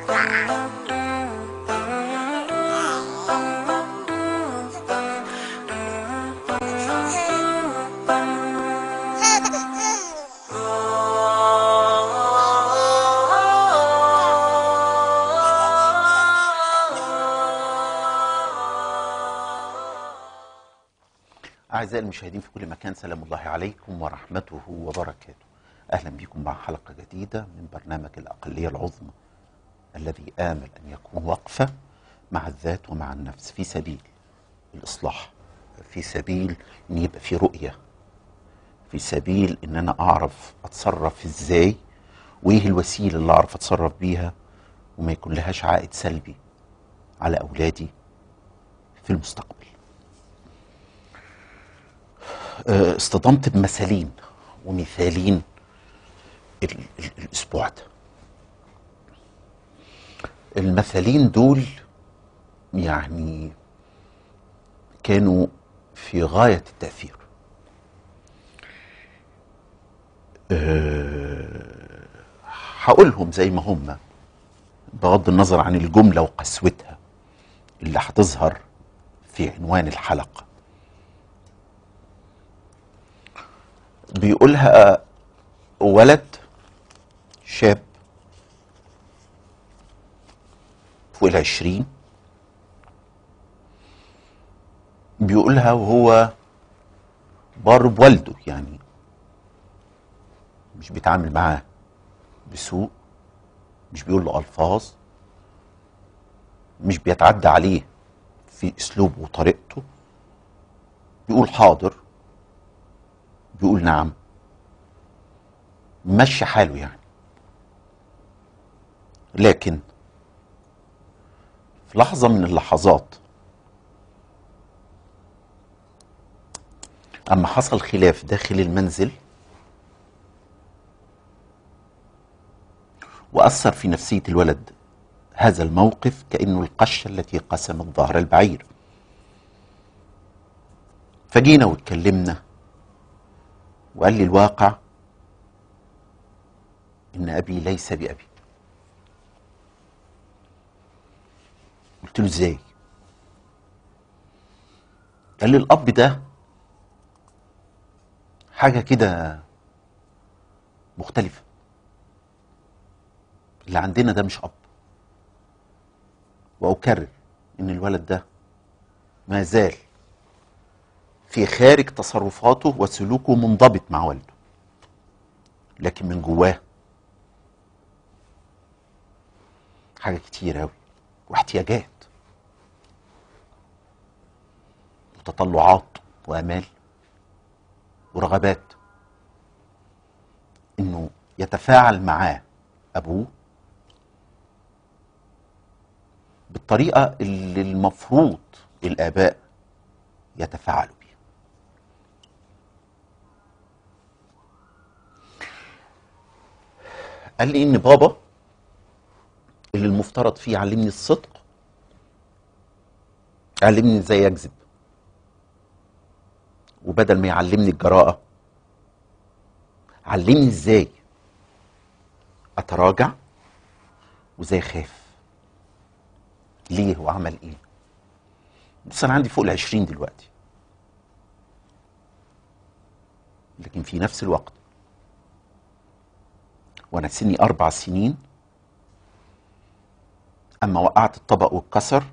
أعزائي المشاهدين في كل مكان، سلام الله عليكم ورحمته وبركاته. أهلا بكم مع حلقة جديدة من برنامج الأقلية العظمى، الذي آمل أن يكون وقفة مع الذات ومع النفس في سبيل الإصلاح، في سبيل أن يبقى في رؤية، في سبيل أن أنا أعرف أتصرف إزاي، وإيه الوسيلة اللي أعرف أتصرف بيها وما يكون لهاش عائد سلبي على أولادي في المستقبل. اصطدمت بمثالين ومثالين الاسبوع ده. المثالين دول يعني كانوا في غاية التأثير. هقولهم زي ما هم بغض النظر عن الجملة وقسوتها اللي هتظهر في عنوان الحلقة. بيقولها ولد شاب فوق ال20، بيقولها وهو بار بوالده، يعني مش بيتعامل معاه بسوء، مش بيقول له ألفاظ، مش بيتعدى عليه في أسلوبه وطريقته، بيقول حاضر، بيقول نعم، مشي حاله يعني. لكن في لحظة من اللحظات أما حصل خلاف داخل المنزل وأثر في نفسية الولد هذا الموقف كأنه القشة التي قسمت ظهر البعير. فجينا واتكلمنا وقال لي الواقع إن أبي ليس بأبي. قلت له إزاي؟ قال لي الأب ده حاجة كده مختلفة، اللي عندنا ده مش أب. وأكرر إن الولد ده ما زال في خارج تصرفاته وسلوكه منضبط مع والده، لكن من جواه حاجة كتير أوي، واحتياجات وتطلعات وآمال ورغبات إنه يتفاعل معاه أبوه بالطريقة اللي المفروض الآباء يتفاعلوا بيها. قال لي إن بابا اللي المفترض فيه علمني الصدق، علمني ازاي اكذب، وبدل ما يعلمني الجراءة علمني ازاي اتراجع وازاي اخاف. ليه؟ هو عمل ايه؟ بس انا عندي فوق ال20 دلوقتي، لكن في نفس الوقت وانا سني 4 سنين اما وقعت الطبق واتكسر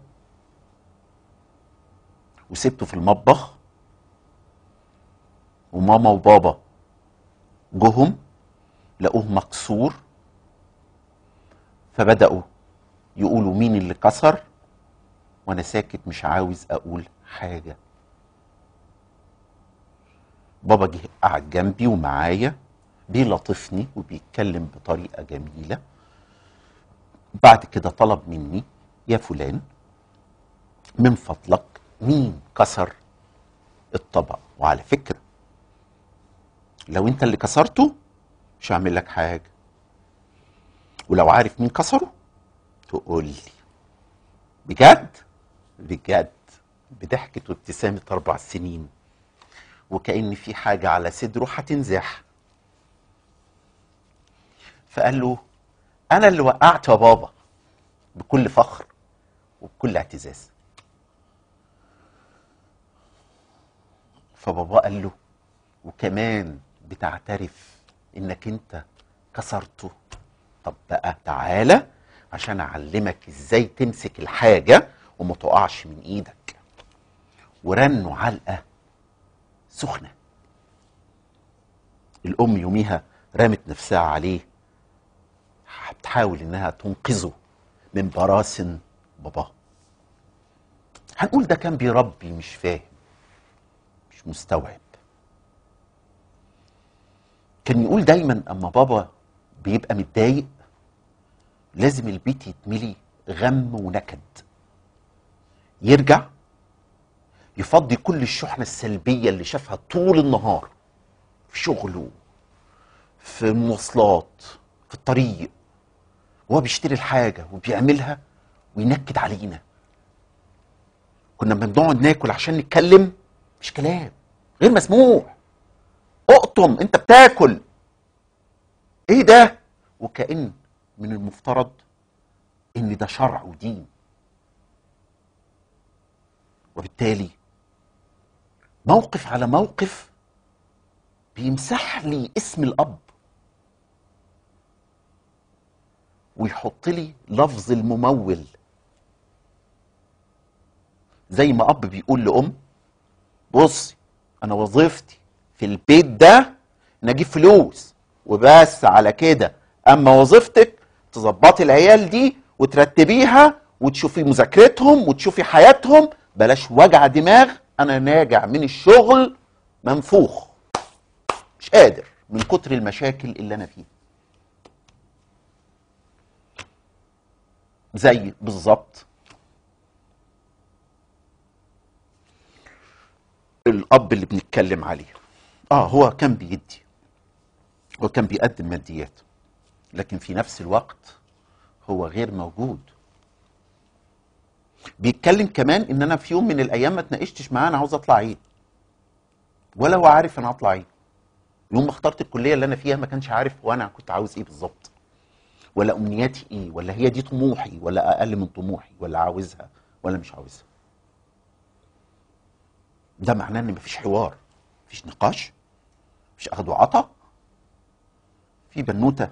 وسبته في المطبخ وماما وبابا جهم لقوه مكسور، فبدأوا يقولوا مين اللي كسر، وانا ساكت مش عاوز اقول حاجة. بابا جه قعد جنبي ومعايا بيلطفني وبيتكلم بطريقة جميلة. بعد كده طلب مني يا فلان من فضلك مين كسر الطبق؟ وعلى فكرة لو انت اللي كسرته مش هعمل لك حاجة، ولو عارف مين كسره تقول لي. بجد بجد بضحكة وابتسامة 4 سنين وكأن في حاجة على صدره هتنزح. فقال له انا اللي وقعت يا بابا. بكل فخر وبكل اعتزاز. فبابا قال له وكمان بتعترف انك انت كسرته؟ طب بقى تعالى عشان اعلمك ازاي تمسك الحاجة وما تقعش من ايدك. ورنوا علقة سخنة. الام يوميها رمت نفسها عليه، بتحاول انها تنقذه من براثن باباه. هنقول ده كان بيربي مش فاهم، مش مستوعب. كان يقول دايما اما بابا بيبقى متضايق لازم البيت يتملي غم ونكد. يرجع يفضي كل الشحنة السلبية اللي شافها طول النهار في شغله، في المواصلات، في الطريق، وهو بيشتري الحاجة وبيعملها، وينكد علينا. كنا بنقعد ناكل عشان نتكلم، مش كلام، غير مسموع. اقطم انت بتاكل، ايه ده؟ وكأن من المفترض ان ده شرع ودين. وبالتالي موقف على موقف بيمسح لي اسم الاب ويحط لي لفظ الممول. زي ما اب بيقول لام بصي انا وظيفتي في البيت ده ان اجيب فلوس وبس على كده، اما وظيفتك تظبطي العيال دي وترتبيها وتشوفي مذاكرتهم وتشوفي حياتهم، بلاش وجع دماغ. انا راجع من الشغل منفوخ مش قادر من كتر المشاكل اللي انا فيها. زي بالظبط الاب اللي بنتكلم عليه. هو كان بيدي، هو كان بيقدم ماديات، لكن في نفس الوقت هو غير موجود. بيتكلم كمان ان انا في يوم من الايام ما اتناقشتش معاه انا عاوز اطلع ايه، ولا هو عارف انا هطلع ايه. يوم ما اخترت الكليه اللي انا فيها ما كانش عارف وانا كنت عاوز ايه بالظبط، ولا امنياتي ايه، ولا هي دي طموحي ولا اقل من طموحي، ولا عاوزها ولا مش عاوزها. ده معناه ان مفيش حوار، مفيش نقاش، مفيش اخد وعطا. في بنوته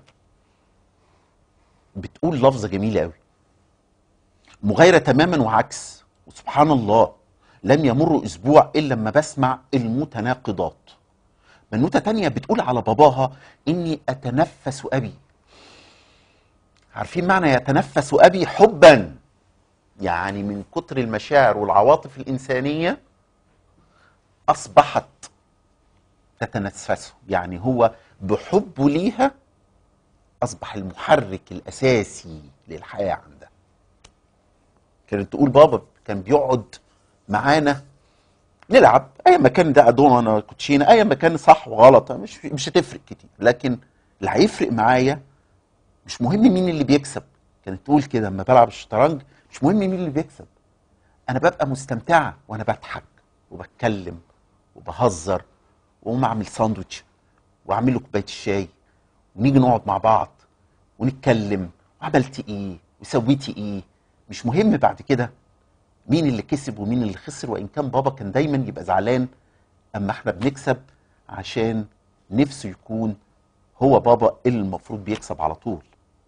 بتقول لفظه جميله قوي، مغايره تماما وعكس، وسبحان الله لم يمر اسبوع الا لما بسمع المتناقضات. بنوته تانية بتقول على باباها اني اتنفس ابي. عارفين معنى يتنفس ابي؟ حبا، يعني من كتر المشاعر والعواطف الانسانيه اصبحت تتنفسه، يعني هو بحبه ليها اصبح المحرك الاساسي للحياه عندها. كانت تقول بابا كان بيقعد معانا نلعب اي مكان، ده دومنا كوتشينه، اي مكان صح وغلط مش هتفرق كتير، لكن اللي هيفرق معايا مش مهم مين اللي بيكسب. كانت تقول كده لما بلعب الشطرنج مش مهم مين اللي بيكسب، انا ببقى مستمتعه وانا بضحك وبتكلم وبهزر، واقوم اعمل ساندوتش واعمل له كوبايه الشاي ونيجي نقعد مع بعض ونتكلم وعملتي ايه وسويتي ايه. مش مهم بعد كده مين اللي كسب ومين اللي خسر، وان كان بابا كان دايما يبقى زعلان اما احنا بنكسب عشان نفسه يكون هو بابا اللي المفروض بيكسب على طول.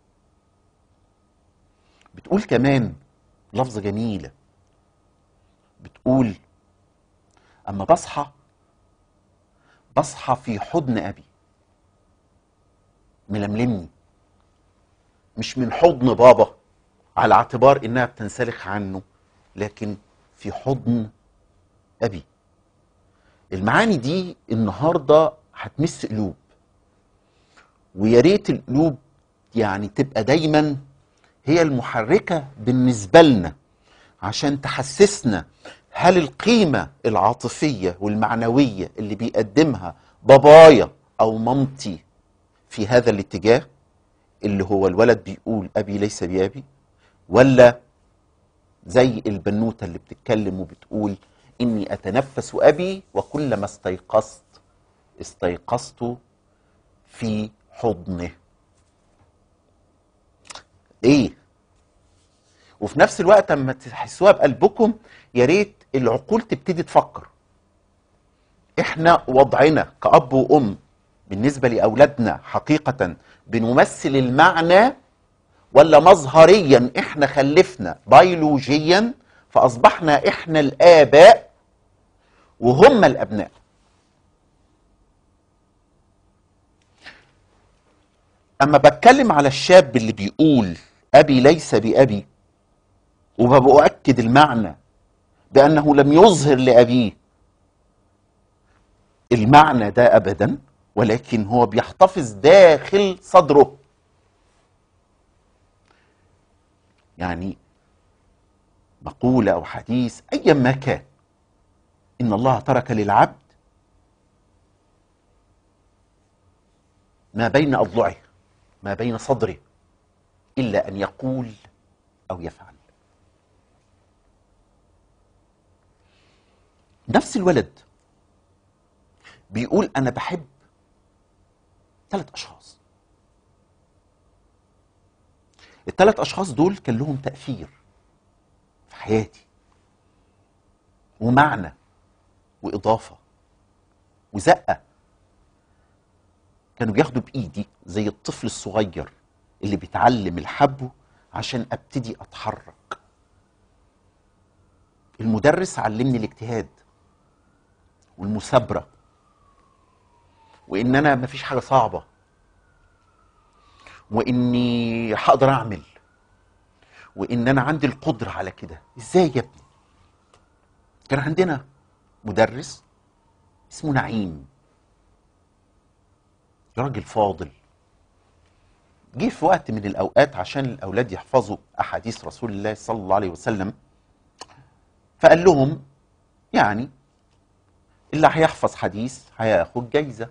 بتقول كمان لفظة جميلة، بتقول اما بصحى في حضن ابي ململمني، مش من حضن بابا على اعتبار انها بتنسلخ عنه، لكن في حضن ابي. المعاني دي النهارده هتمس قلوب، ويا ريت القلوب يعني تبقى دايما هي المحركه بالنسبه لنا عشان تحسسنا هل القيمه العاطفيه والمعنويه اللي بيقدمها بابايا او مامتي في هذا الاتجاه اللي هو الولد بيقول ابي ليس بابي، ولا زي البنوته اللي بتتكلم وبتقول اني اتنفس ابي وكلما استيقظت في حضنه. ايه وفي نفس الوقت اما تحسوها بقلبكم يا ريت العقول تبتدي تفكر. احنا وضعنا كأب وأم بالنسبة لأولادنا حقيقة بنمثل المعنى، ولا مظهريا احنا خلفنا بيولوجيا فأصبحنا احنا الآباء وهم الأبناء؟ أما بتكلم على الشاب اللي بيقول أبي ليس بأبي، وبأؤكد المعنى بأنه لم يظهر لأبيه المعنى ده أبدا، ولكن هو بيحتفظ داخل صدره. يعني مقولة أو حديث أيا ما كان، إن الله ترك للعبد ما بين أضلعه، ما بين صدره، إلا أن يقول أو يفعل. نفس الولد بيقول أنا بحب 3 أشخاص. ال3 أشخاص دول كان لهم تأثير في حياتي ومعنى وإضافة وزقة. كانوا بياخدوا بإيدي زي الطفل الصغير اللي بيتعلم الحبو عشان أبتدي أتحرك. المدرس علمني الاجتهاد والمثابرة، وإن أنا مفيش حاجة صعبة، وإني هقدر أعمل، وإن أنا عندي القدرة على كده. إزاي يا ابني؟ كان عندنا مدرس اسمه نعيم، راجل فاضل، جه في وقت من الأوقات عشان الأولاد يحفظوا أحاديث رسول الله صلى الله عليه وسلم، فقال لهم يعني اللي هيحفظ حديث هياخد جايزة.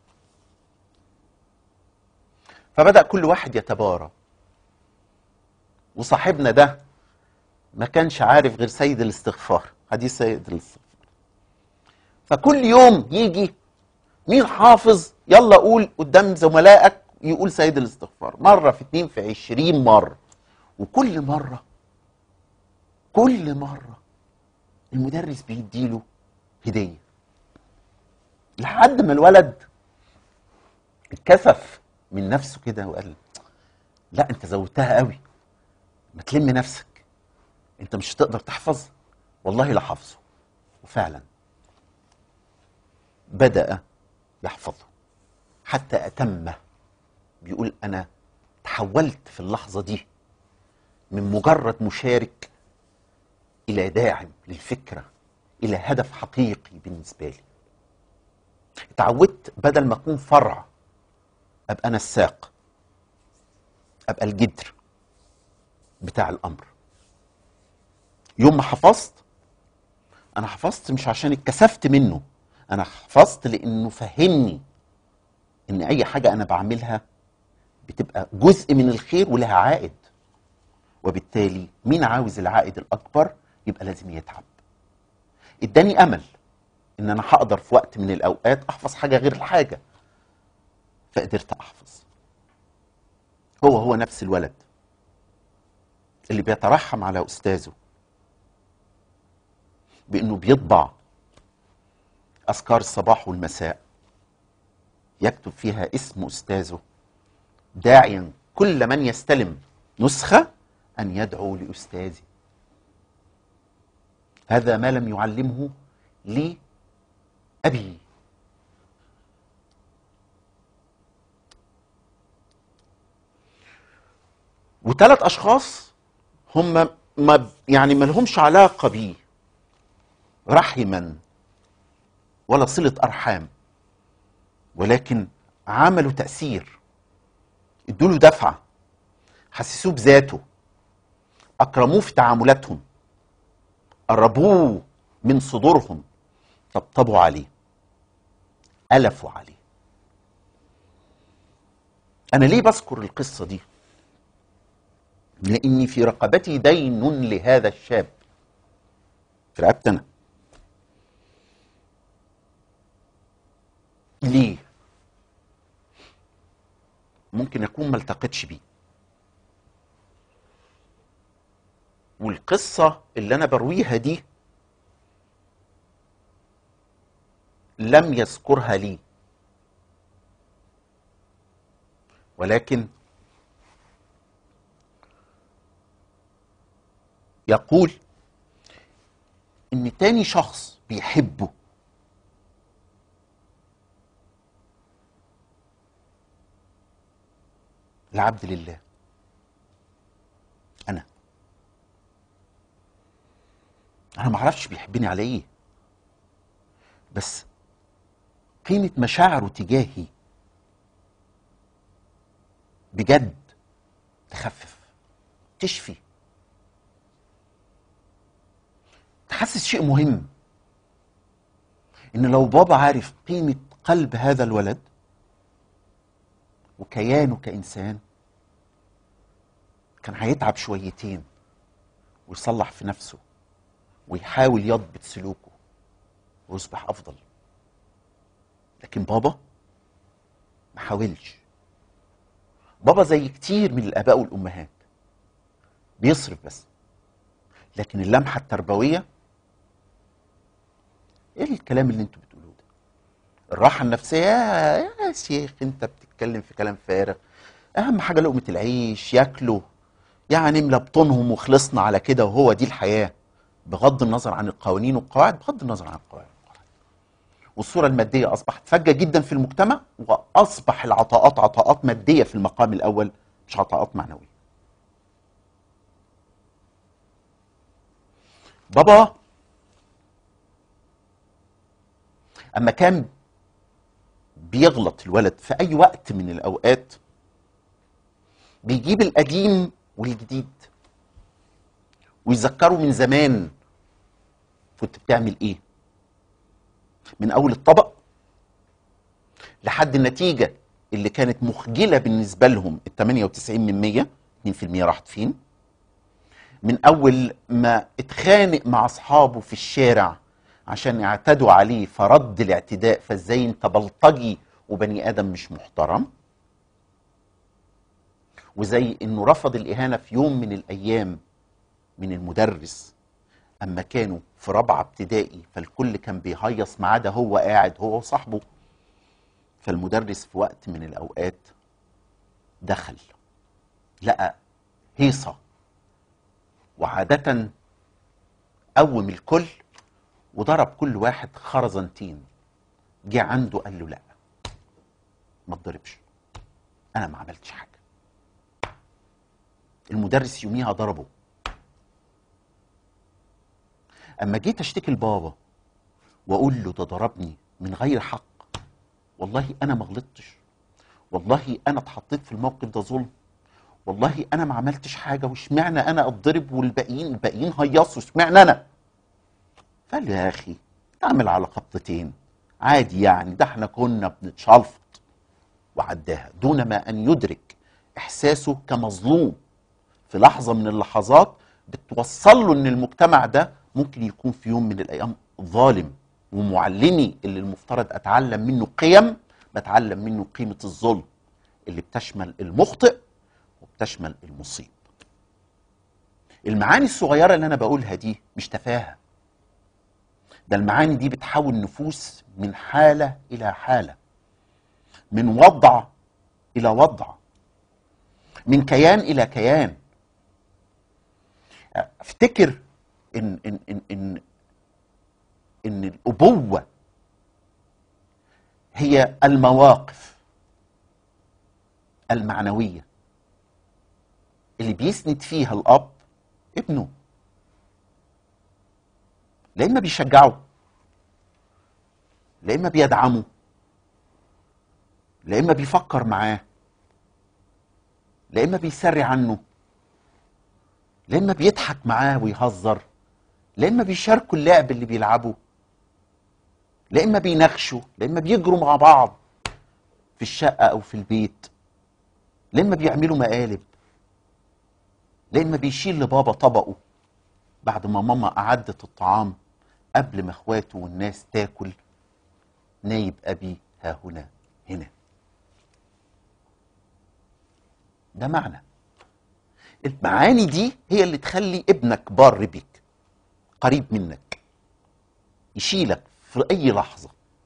فبدأ كل واحد يتبارى، وصاحبنا ده ما كانش عارف غير سيد الاستغفار، حديث سيد الاستغفار. فكل يوم يجي مين حافظ، يلا قول قدام زملائك، يقول سيد الاستغفار مرة في 2 في 20 مرة. وكل مرة المدرس بيديله هدية، لحد ما الولد اتكسف من نفسه كده وقال لا انت زودتها قوي، ما تلم نفسك، انت مش هتقدر تحفظ. والله لا حافظه. وفعلا بدأ يحفظه حتى أتمه. بيقول أنا تحولت في اللحظة دي من مجرد مشارك إلى داعم للفكرة، إلى هدف حقيقي بالنسبة لي. اتعودت بدل ما أكون فرع أبقى أنا الساق، أبقى الجدر بتاع الأمر. يوم ما حفظت، أنا حفظت مش عشان اتكسفت منه، أنا حفظت لأنه فهمني إن أي حاجة أنا بعملها بتبقى جزء من الخير ولها عائد، وبالتالي مين عاوز العائد الأكبر يبقى لازم يتعب. اداني أمل إن أنا هقدر في وقت من الأوقات أحفظ حاجة غير الحاجة، فقدرت أحفظ. هو نفس الولد اللي بيترحم على أستاذه بأنه بيطبع أذكار الصباح والمساء، يكتب فيها اسم أستاذه، داعيا كل من يستلم نسخة أن يدعو لأستاذه. هذا ما لم يعلمه لي أبي. و3 أشخاص هم ما لهمش علاقة بيه رحما ولا صلة أرحام، ولكن عملوا تأثير، ادوله دفعة، حسسوه بذاته، أكرموه في تعاملاتهم، قربوه من صدورهم، طبطبوا عليه، ألفوا عليه. أنا ليه بذكر القصة دي؟ لأني في رقبتي دين لهذا الشاب، في رقبتي أنا. ليه؟ ممكن يكون ما التقتش بيه، والقصة اللي أنا برويها دي لم يذكرها لي، ولكن يقول إن تاني شخص بيحبه العبد لله أنا معرفش بيحبني على إيه، بس قيمة مشاعره تجاهي بجد تخفف، تشفي، تحسس شيء مهم، إن لو بابا عارف قيمة قلب هذا الولد وكيانه كإنسان كان هيتعب شويتين ويصلح في نفسه ويحاول يضبط سلوكه ويصبح أفضل. لكن بابا ما حاولش. بابا زي كتير من الآباء والأمهات بيصرف بس، لكن اللمحة التربوية ايه الكلام اللي انتوا بتقولوه ده؟ الراحة النفسية يا شيخ انت بتتكلم في كلام فارغ. اهم حاجة لقمة العيش ياكلوا، يعني نملى بطونهم وخلصنا على كده، وهو دي الحياة بغض النظر عن القوانين والقواعد، بغض النظر عن القواعد. والصورة المادية أصبحت فجة جدا في المجتمع، وأصبح العطاءات عطاءات مادية في المقام الأول، مش عطاءات معنوية. بابا أما كان بيغلط الولد في أي وقت من الأوقات بيجيب القديم والجديد ويذكره من زمان كنت بتعمل إيه، من أول الطبق لحد النتيجة اللي كانت مخجلة بالنسبة لهم، ال 98 من 100، 2% راحت فين؟ من أول ما اتخانق مع أصحابه في الشارع عشان اعتدوا عليه فرد الاعتداء، فازاي انت بلطجي وبني آدم مش محترم، وزي انه رفض الإهانة في يوم من الأيام من المدرس أما كانوا في رابعة ابتدائي، فالكل كان بيهيص ما عدا هو قاعد هو وصاحبه، فالمدرس في وقت من الأوقات دخل لقى هيصة، وعادة قوم الكل وضرب كل واحد خرزنتين. جه عنده قال له لا ما تضربش، انا ما عملتش حاجه. المدرس يوميها ضربه. اما جيت اشتكي لبابا واقول له ده ضربني من غير حق، والله انا ما غلطتش، والله انا اتحطيت في الموقف ده ظلم، والله انا ما عملتش حاجه، واشمعنى انا اتضرب والباقيين هيصوا، اشمعنى انا؟ فقال له يا اخي تعمل على خبطتين عادي، يعني ده احنا كنا بنتشلفط وعداها، دون ما ان يدرك احساسه كمظلوم في لحظه من اللحظات بتوصل له ان المجتمع ده ممكن يكون في يوم من الايام ظالم، ومعلمي اللي المفترض اتعلم منه قيم بتعلم منه قيمه الظلم اللي بتشمل المخطئ وبتشمل المصيب. المعاني الصغيره اللي انا بقولها دي مش تفاهه، ده المعاني دي بتحول نفوس من حاله الى حاله، من وضع الى وضع، من كيان الى كيان. افتكر ان الابوه هي المواقف المعنويه اللي بيسند فيها الاب ابنه، لا اما بيشجعه، لا اما بيدعمه، لا اما بيفكر معاه، لا اما بيسري عنه، لا اما بيضحك معاه ويهزر، لا اما بيشاركوا اللعب اللي بيلعبه، لا اما بيناقشوا، لا اما بيجروا مع بعض في الشقه او في البيت، لا اما بيعملوا مقالب، لا اما بيشيل لبابا طبقه بعد ما ماما اعدت الطعام قبل ما اخواته والناس تاكل، نايب ابي ها هنا هنا. ده معنى المعاني دي هي اللي تخلي ابنك بار بيك، قريب منك، يشيلك في اي لحظة.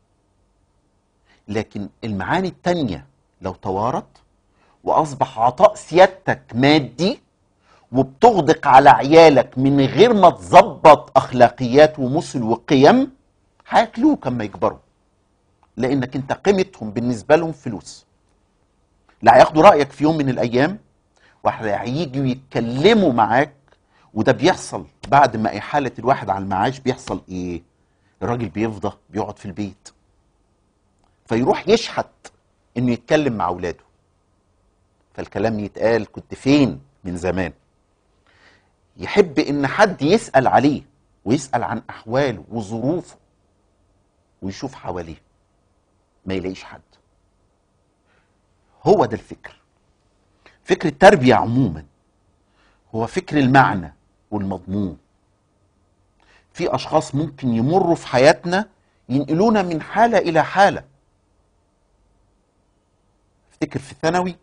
لكن المعاني التانية لو توارت واصبح عطاء سيادتك مادي وبتغدق على عيالك من غير ما تظبط اخلاقيات ومثل وقيم، هياكلوك اما يكبروا، لانك انت قيمتهم بالنسبة لهم فلوس. لا هياخدوا رأيك في يوم من الايام، وهييجوا يتكلموا معاك. وده بيحصل بعد ما احالة الواحد على المعاش. بيحصل ايه؟ الراجل بيفضى بيقعد في البيت، فيروح يشحت انه يتكلم مع اولاده، فالكلام يتقال كنت فين من زمان. يحب ان حد يسأل عليه ويسأل عن احواله وظروفه، ويشوف حواليه ما يلاقيش حد. هو ده الفكر. فكر التربية عموما هو فكر المعنى والمضمون. في اشخاص ممكن يمروا في حياتنا ينقلونا من حالة الى حالة. افتكر في الثانوي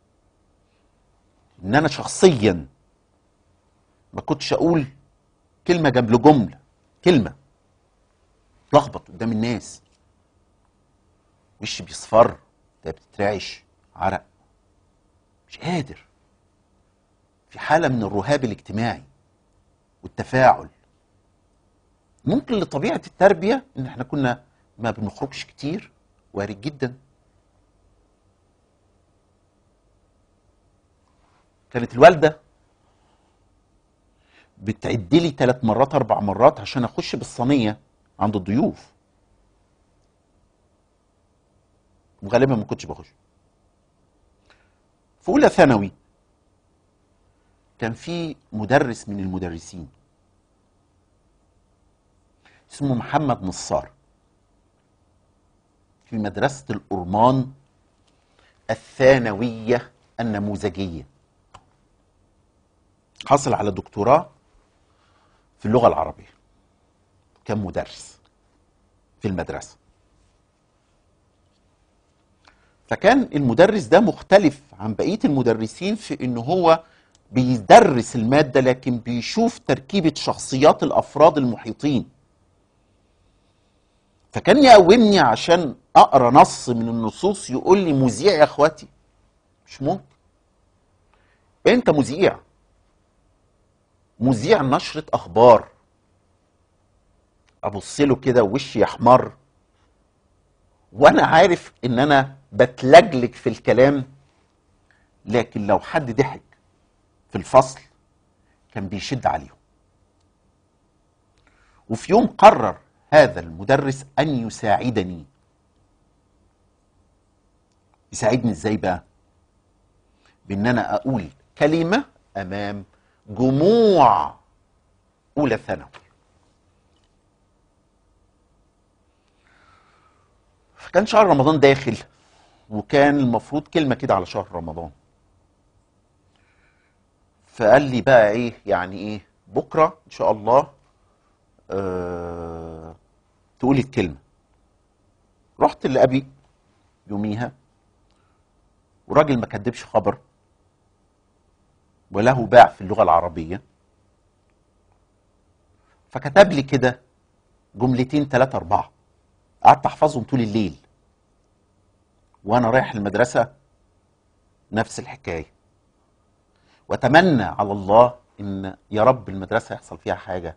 ان انا شخصيا ما كنتش اقول كلمة جنب جملة، كلمة لخبط قدام الناس، وشي بيصفر، ده بتترعش عرق، مش قادر، في حالة من الرهاب الاجتماعي والتفاعل. ممكن لطبيعة التربية ان احنا كنا ما بنخرجش كتير، وارد جدا. كانت الوالدة بتعد لي 3 مرات 4 مرات عشان اخش بالصينية عند الضيوف، وغالبا ما كنتش بخش. في اولى ثانوي كان في مدرس من المدرسين اسمه محمد نصار في مدرسة الأرمان الثانوية النموذجية. حصل على دكتوراه في اللغة العربية، كان مدرس في المدرسة. فكان المدرس ده مختلف عن بقية المدرسين في انه هو بيدرس المادة لكن بيشوف تركيبة شخصيات الافراد المحيطين. فكان يقومني عشان اقرا نص من النصوص يقول لي مذيع يا اخواتي، مش ممكن، انت مذيع، مذيع نشرة اخبار. ابص له كده ووشي يحمر، وانا عارف ان انا بتلجلج في الكلام، لكن لو حد ضحك في الفصل كان بيشد عليهم. وفي يوم قرر هذا المدرس ان يساعدني. يساعدني ازاي بقى؟ بان انا اقول كلمة امام جموع اولى ثانوي. فكان شهر رمضان داخل، وكان المفروض كلمة كده على شهر رمضان. فقال لي بقى ايه يعني ايه بكرة ان شاء الله تقولي الكلمة. رحت لأبي يوميها، وراجل ما كدبش خبر وله باع في اللغة العربية، فكتب لي كده جملتين 3 4، قعدت احفظهم طول الليل وانا رايح المدرسة نفس الحكاية. واتمنى على الله ان يا رب المدرسة يحصل فيها حاجة،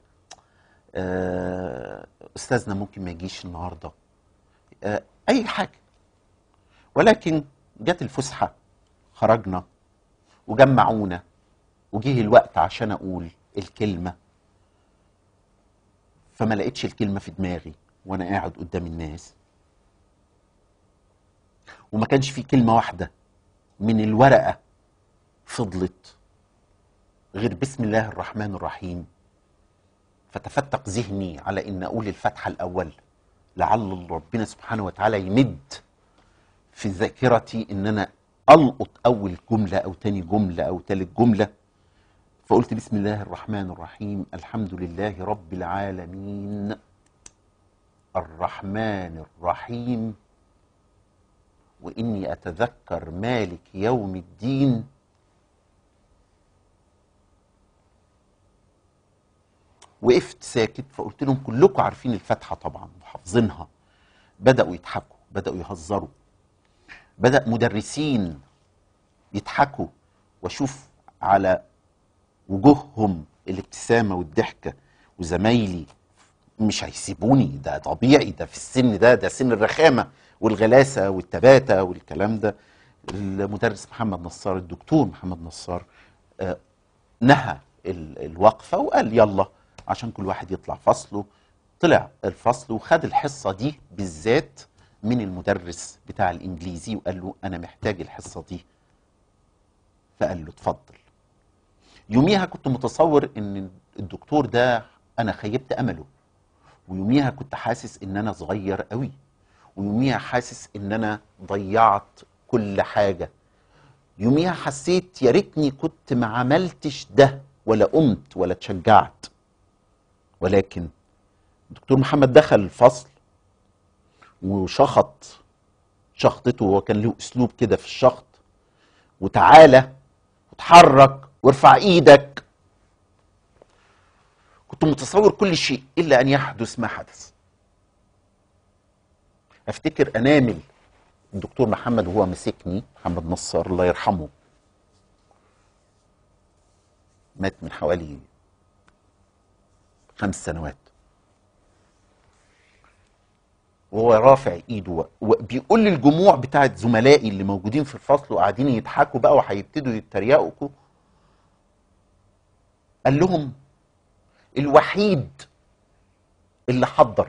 استاذنا ممكن ما يجيش النهاردة، اي حاجة. ولكن جت الفسحة، خرجنا وجمعونا، وجيه الوقت عشان اقول الكلمة، فما لقيتش الكلمة في دماغي وانا قاعد قدام الناس. وما كانش في كلمة واحدة من الورقة فضلت غير بسم الله الرحمن الرحيم. فتفتق ذهني على ان اقول الفتحة الاول، لعل ربنا سبحانه وتعالى يمد في ذاكرتي ان انا القط اول جملة او تاني جملة او تالت جملة. فقلت بسم الله الرحمن الرحيم، الحمد لله رب العالمين الرحمن الرحيم، وإني أتذكر مالك يوم الدين، وقفت ساكت، فقلت لهم كلكم عارفين الفاتحه طبعا وحافظينها. بداوا يضحكوا، بداوا يهزروا، بدا مدرسين يضحكوا، واشوف على وجوههم الابتسامه والضحكه. وزمايلي مش هيسيبوني، ده طبيعي، ده في السن ده سن الرخامه والغلاسه والتباتة والكلام ده. المدرس محمد نصار، الدكتور محمد نصار، نهى الوقفه وقال يلا عشان كل واحد يطلع فصله. طلع الفصل وخد الحصه دي بالذات من المدرس بتاع الانجليزي، وقال له انا محتاج الحصه دي، فقال له اتفضل. يوميها كنت متصور ان الدكتور ده انا خيبت امله، ويوميها كنت حاسس ان انا صغير قوي، ويوميها حاسس ان انا ضيعت كل حاجه. يوميها حسيت يا ريتني كنت ما عملتش ده، ولا قمت ولا اتشجعت. ولكن الدكتور محمد دخل الفصل وشخط شخطته، هو كان له اسلوب كده في الشخط، وتعالى وتحرك وارفع ايدك. كنت متصور كل شيء الا ان يحدث ما حدث. افتكر انامل الدكتور محمد وهو مسكني، محمد نصر الله يرحمه، مات من حوالي 5 سنوات، وهو رافع ايده وبيقول للجموع بتاعت زملائي اللي موجودين في الفصل وقاعدين يضحكوا بقى وهيبتدوا يتريقوا، قال لهم الوحيد اللي حضر،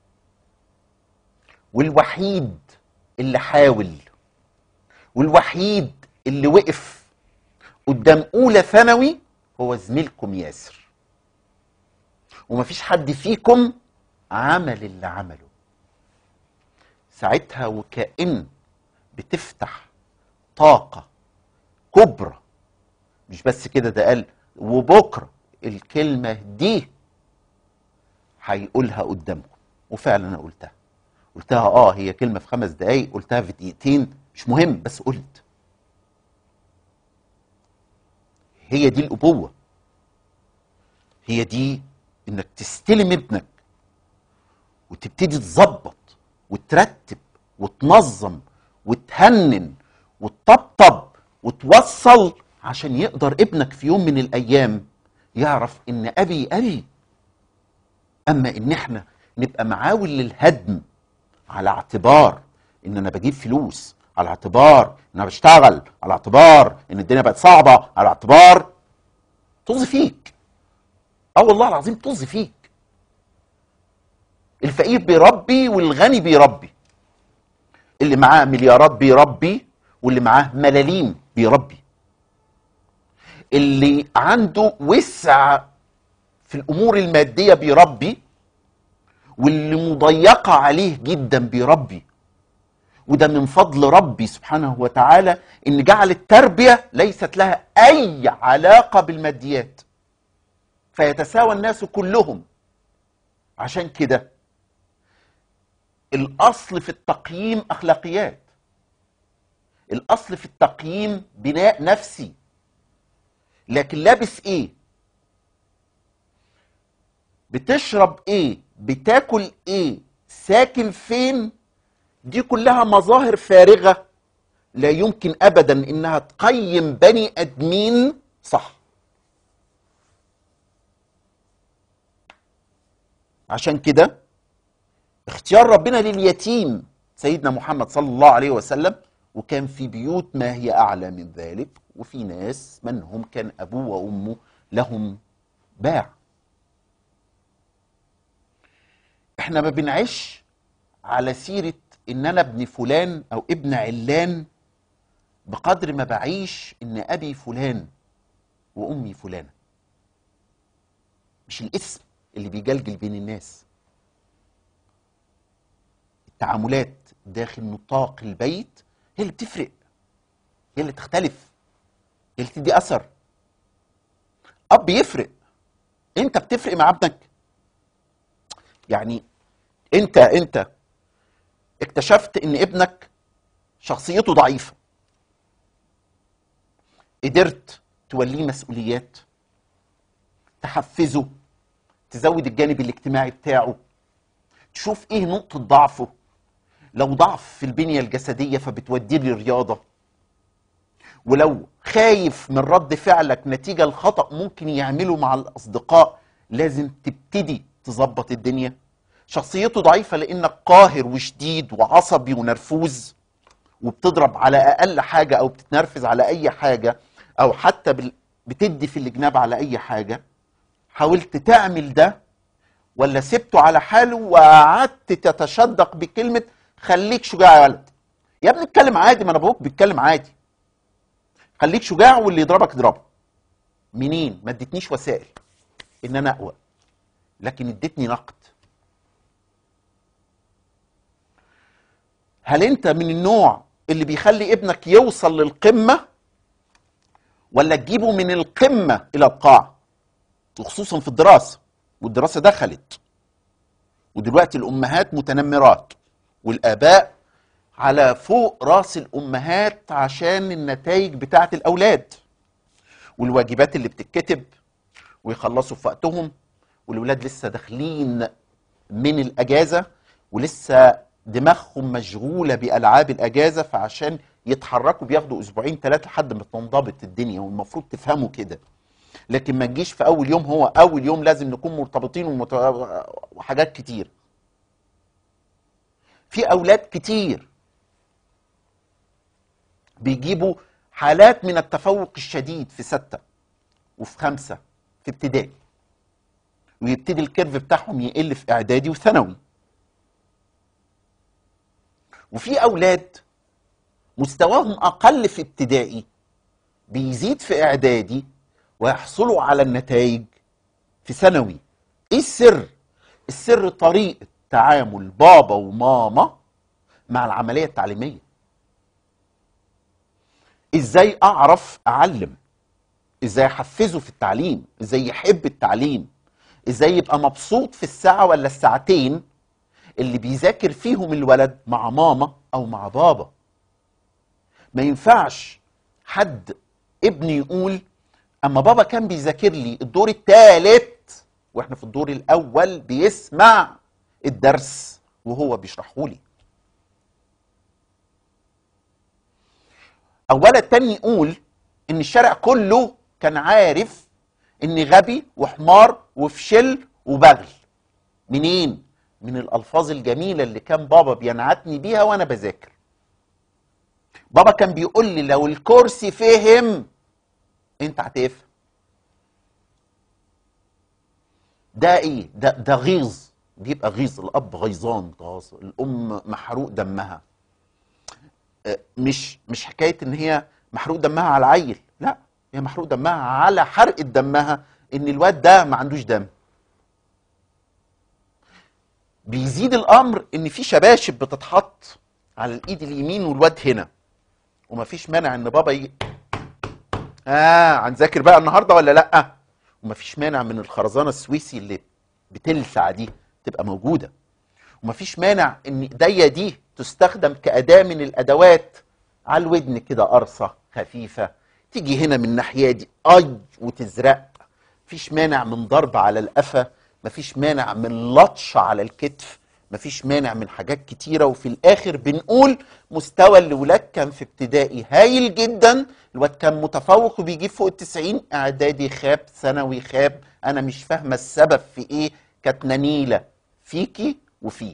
والوحيد اللي حاول، والوحيد اللي وقف قدام اولى ثانوي هو زميلكم ياسر، ومفيش حد فيكم عمل اللي عمله. ساعتها وكأن بتفتح طاقة كبرى. مش بس كده، ده قال وبكرة الكلمة دي هيقولها قدامكم. وفعلا انا قلتها هي كلمة في 5 دقايق، قلتها في دقيقتين، مش مهم، بس قلت. هي دي الأبوة، هي دي انك تستلم ابنك وتبتدي تظبط وترتب وتنظم وتهنن وتطبطب وتوصل، عشان يقدر ابنك في يوم من الايام يعرف ان ابي. اما ان احنا نبقى معاول للهدم على اعتبار ان انا بجيب فلوس، على اعتبار ان انا بشتغل، على اعتبار ان الدنيا بقت صعبة، على اعتبار، طز فيك. والله العظيم طز فيك. الفقير بيربي والغني بيربي، اللي معاه مليارات بيربي واللي معاه ملاليم بيربي، اللي عنده وسع في الامور الماديه بيربي، واللي مضيقه عليه جدا بيربي. وده من فضل ربي سبحانه وتعالى ان جعل التربيه ليست لها اي علاقه بالماديات، فيتساوى الناس كلهم. عشان كده الاصل في التقييم اخلاقيات، الاصل في التقييم بناء نفسي. لكن لابس ايه، بتشرب ايه، بتاكل ايه، ساكن فين، دي كلها مظاهر فارغة لا يمكن ابدا انها تقيم بني ادمين صح. عشان كده اختيار ربنا لليتيم سيدنا محمد صلى الله عليه وسلم، وكان في بيوت ما هي اعلى من ذلك، وفي ناس منهم كان ابوه وامه لهم باع. احنا ما بنعيش على سيرة ان انا ابن فلان او ابن علان بقدر ما بعيش ان ابي فلان وامي فلانة. مش الاسم اللي بيجلجل بين الناس، التعاملات داخل نطاق البيت هي اللي بتفرق، هي اللي تختلف، هي اللي تدي اثر. اب يفرق، انت بتفرق مع ابنك. يعني انت اكتشفت ان ابنك شخصيته ضعيفة، قدرت توليه مسؤوليات، تحفزه، تزود الجانب الاجتماعي بتاعه، تشوف ايه نقطة ضعفه. لو ضعف في البنية الجسدية فبتوديه للرياضة، ولو خايف من رد فعلك نتيجة الخطأ ممكن يعمله مع الأصدقاء، لازم تبتدي تظبط الدنيا. شخصيته ضعيفة لأنك قاهر وشديد وعصبي ونرفوز، وبتضرب على أقل حاجة أو بتتنرفز على أي حاجة، أو حتى بتدي في الجناب على أي حاجة. حاولت تعمل ده ولا سبته على حاله وقعدت تتشدق بكلمة خليك شجاع يا ولد؟ يا ابني اتكلم عادي، ما انا ابوك بيتكلم عادي. خليك شجاع واللي يضربك اضربه. منين؟ ما ادتنيش وسائل ان انا اقوى، لكن ادتني نقد. هل انت من النوع اللي بيخلي ابنك يوصل للقمة، ولا تجيبه من القمة الى القاع؟ وخصوصا في الدراسة، والدراسة دخلت، ودلوقتي الامهات متنمرات والاباء على فوق راس الامهات عشان النتائج بتاعت الاولاد والواجبات اللي بتتكتب ويخلصوا في وقتهم، والولاد لسه داخلين من الاجازه ولسه دماغهم مشغوله بالعاب الاجازه، فعشان يتحركوا بياخدوا اسبوعين 3 لحد ما تنضبط الدنيا، والمفروض تفهموا كده. لكن ما تجيش في اول يوم، هو اول يوم لازم نكون مرتبطين وحاجات كتير. في اولاد كتير بيجيبوا حالات من التفوق الشديد في 6 وفي 5 في ابتدائي، ويبتدي الكيرف بتاعهم يقل في اعدادي وثانوي. وفي اولاد مستواهم اقل في ابتدائي بيزيد في اعدادي ويحصلوا على النتائج في ثانوي. ايه السر؟ السر طريقة تعامل بابا وماما مع العملية التعليمية. ازاي اعرف اعلم، ازاي احفزه في التعليم، ازاي يحب التعليم، ازاي يبقى مبسوط في الساعة ولا الساعتين اللي بيذاكر فيهم الولد مع ماما او مع بابا. ما ينفعش حد ابني يقول اما بابا كان بيذاكر لي الدور الثالث واحنا في الدور الاول بيسمع الدرس وهو بيشرحه لي. اولا التاني يقول ان الشارع كله كان عارف اني غبي وحمار وفشل وبغل. منين؟ من الالفاظ الجميله اللي كان بابا بينعتني بيها وانا بذاكر. بابا كان بيقول لي لو الكرسي فهم انت هتفهم. ده ايه؟ ده غيظ، بيبقى غيظ. الاب غيظان، الام محروق دمها. مش حكايه ان هي محروق دمها على العيل، لا، هي محروق دمها على حرقه دمها ان الواد ده ما عندوش دم. بيزيد الامر ان في شباشب بتتحط على الايد اليمين والواد هنا، ومفيش مانع ان بابا هنذاكر بقى النهارده ولا لا؟ ومفيش مانع من الخرزانه السويسي اللي بتلسع دي تبقى موجوده، ومفيش مانع ان ايديا دي تستخدم كاداه من الادوات على الودن كده، قرصه خفيفه تيجي هنا من الناحيه دي وتزرق. مفيش مانع من ضرب على القفا، مفيش مانع من لطش على الكتف، مفيش مانع من حاجات كتيره. وفي الاخر بنقول مستوى الولاد كان في ابتدائي هايل جدا، الواد كان متفوق وبيجيب فوق ال90، اعدادي خاب، ثانوي خاب. انا مش فاهمه السبب في ايه. كانت نيله فيكي وفيه.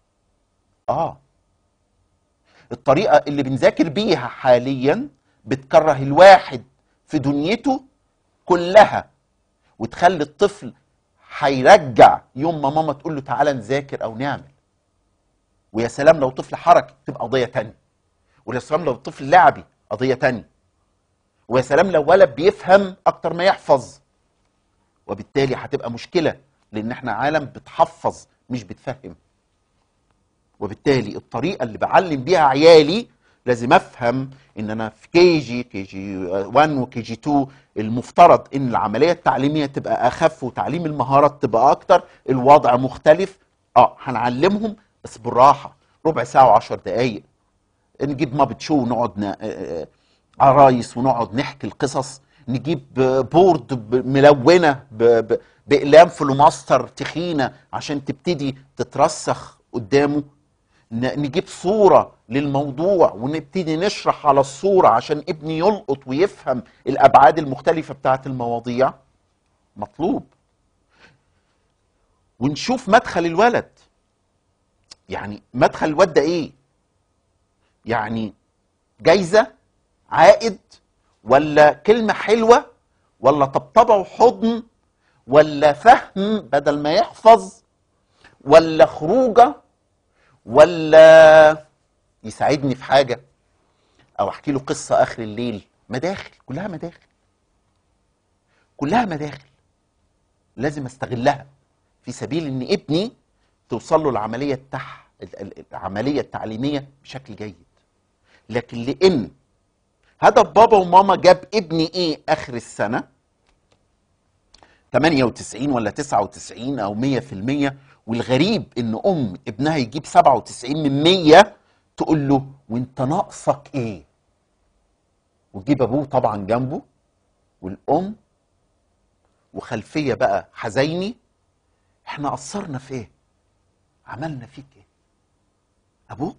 الطريقه اللي بنذاكر بيها حاليا بتكره الواحد في دنيته كلها، وتخلي الطفل هيرجع يوم ما ماما تقول له تعالى نذاكر او نعمل. ويا سلام لو طفل حركي تبقى قضيه تانية، ويا سلام لو طفل لعبي قضيه تانية، ويا سلام لو ولد بيفهم اكتر ما يحفظ، وبالتالي هتبقى مشكله، لان احنا عالم بتحفظ مش بتفهم. وبالتالي الطريقه اللي بعلم بيها عيالي لازم افهم ان انا في كي جي 1 وكي جي 2 المفترض ان العمليه التعليميه تبقى اخف وتعليم المهارات تبقى اكتر. الوضع مختلف. هنعلمهم بس بالراحه، ربع ساعه و10 دقائق. نجيب مابت شو ونقعد عرايس ونقعد نحكي القصص، نجيب بورد ملونه باقلام فلوماستر تخينه عشان تبتدي تترسخ قدامه، نجيب صوره للموضوع ونبتدي نشرح على الصوره عشان ابني يلقط ويفهم الابعاد المختلفه بتاعه المواضيع. مطلوب. ونشوف مدخل الولد، يعني مدخل الواد ده ايه؟ يعني جايزه، عائد، ولا كلمه حلوه، ولا طبطبه وحضن، ولا فهم بدل ما يحفظ، ولا خروجه، ولا يساعدني في حاجه، او احكي له قصه اخر الليل. مداخل، كلها مداخل، كلها مداخل لازم استغلها في سبيل ان ابني توصل له العمليه التعليميه بشكل جيد. لكن لان هدف بابا وماما جاب ابني ايه اخر السنه 98 ولا 99 او 100%، والغريب ان ابنها يجيب 97 من 100 تقول له وانت ناقصك ايه؟ وتجيب ابوه طبعا جنبه والام، وخلفيه بقى حزيني، احنا قصرنا في ايه؟ عملنا فيك ايه؟ ابوك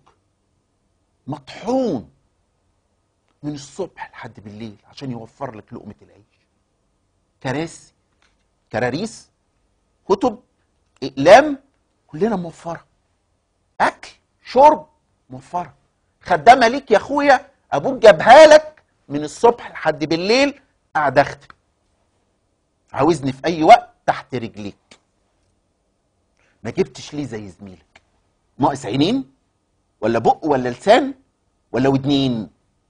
مطحون من الصبح لحد بالليل عشان يوفر لك لقمه العيش، كراسي، كراريس، كتب، اقلام، كلنا موفره، اكل، شرب، موفره، خدامه ليك يا اخويا ابوك جابها لك من الصبح لحد بالليل، قاعد اخدم، عاوزني في اي وقت تحت رجليك. ما جبتش ليه زي زميلك؟ ناقص عينين ولا بق ولا لسان ولا ودنين؟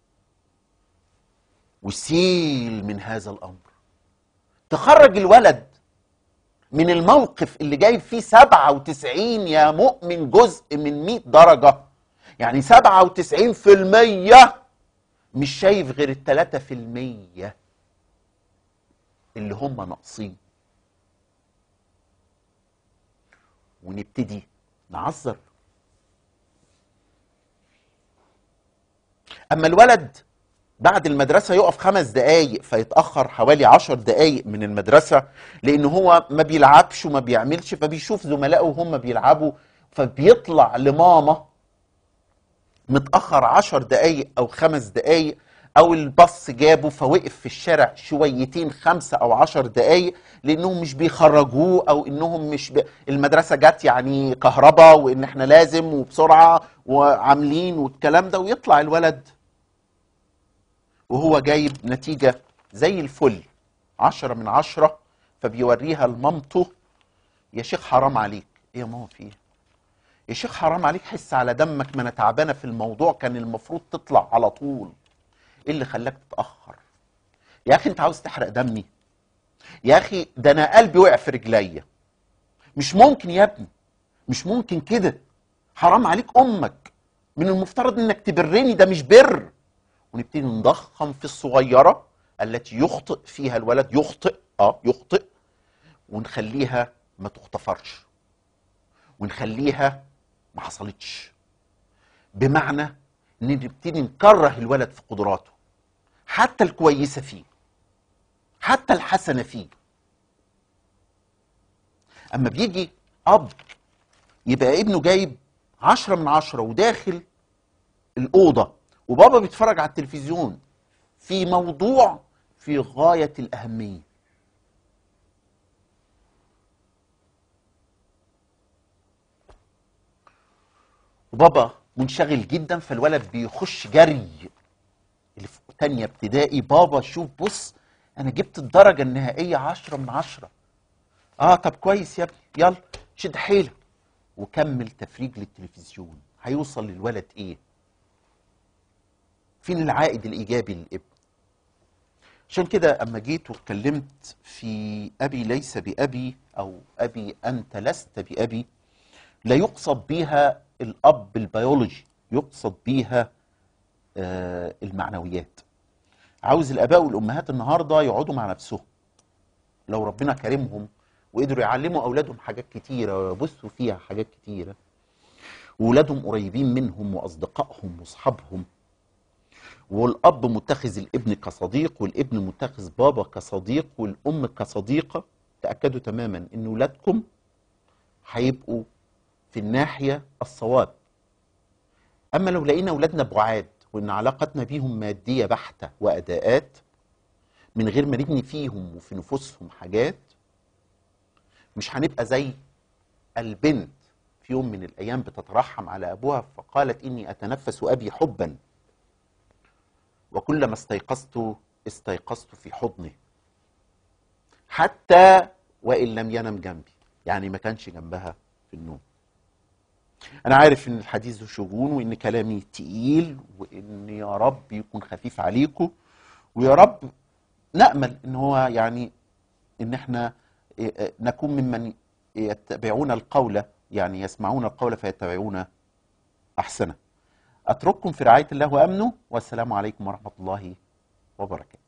وسيل من هذا الامر، تخرج الولد من الموقف اللي جايب فيه 97 يا مؤمن جزء من 100 درجة، يعني 97% مش شايف غير ال3% اللي هم ناقصين، ونبتدي نعذر. اما الولد بعد المدرسة يقف 5 دقايق فيتأخر حوالي 10 دقايق من المدرسة، لأنه هو ما بيلعبش وما بيعملش، فبيشوف زملائه وهم بيلعبوا، فبيطلع لماما متأخر 10 دقايق أو 5 دقايق، أو الباص جابه فوقف في الشارع شويتين 5 أو 10 دقايق، لأنهم مش بيخرجوه، أو إنهم مش المدرسة جت يعني كهرباء وإن إحنا لازم وبسرعة وعاملين والكلام ده، ويطلع الولد وهو جايب نتيجة زي الفل 10 من 10، فبيوريها لمامته. يا شيخ حرام عليك. ايه يا ماما في ايه؟ يا شيخ حرام عليك، حس على دمك، ما انا تعبانه في الموضوع، كان المفروض تطلع على طول. ايه اللي خلاك تتاخر؟ يا اخي انت عاوز تحرق دمي؟ يا اخي ده انا قلبي وقع في رجليا. مش ممكن يا ابني، مش ممكن كده، حرام عليك، امك من المفترض انك تبرني، ده مش بر. ونبتدي نضخم في الصغيره التي يخطئ فيها الولد، يخطئ، ونخليها ما تغتفرش، ونخليها ما حصلتش، بمعنى ان نبتدي نكره الولد في قدراته، حتى الكويسه فيه، حتى الحسنه فيه. اما بيجي اب يبقى ابنه جايب 10 من 10 وداخل الاوضه وبابا بيتفرج على التلفزيون في موضوع في غايه الاهميه، وبابا منشغل جدا، فالولد بيخش جري اللي في تانية ابتدائي، بابا شوف بص انا جبت الدرجة النهائية 10 من 10. طب كويس يا ابني، يلا شد حيلك وكمل تفريج للتلفزيون. هيوصل للولد ايه؟ فين العائد الايجابي للابن؟ عشان كده اما جيت واتكلمت في ابي ليس بابي، او ابي انت لست بابي، لا يقصد بيها الاب البيولوجي، يقصد بيها المعنويات. عاوز الاباء والامهات النهارده يقعدوا مع نفسهم، لو ربنا كرمهم وقدروا يعلموا اولادهم حاجات كتيره ويبثوا فيها حاجات كتيره، واولادهم قريبين منهم واصدقائهم واصحابهم، والاب متخذ الابن كصديق، والابن متخذ بابا كصديق، والام كصديقه، تاكدوا تماما ان ولادكم هيبقوا في الناحيه الصواب. اما لو لقينا اولادنا بعاد وان علاقتنا بيهم ماديه بحته واداءات من غير ما نبني فيهم وفي نفوسهم حاجات، مش هنبقى زي البنت في يوم من الايام بتترحم على ابوها فقالت اني اتنفس ابي حبا، وكلما استيقظت في حضنه حتى وان لم ينم جنبي، يعني ما كانش جنبها في النوم. انا عارف ان الحديث ذو شجون وان كلامي تقيل وان يا رب يكون خفيف عليكم، ويا رب نأمل ان هو يعني ان احنا نكون ممن يتبعون القول، يعني يسمعون القول فيتبعون احسنه. اترككم في رعايه الله وامنه، والسلام عليكم ورحمه الله وبركاته.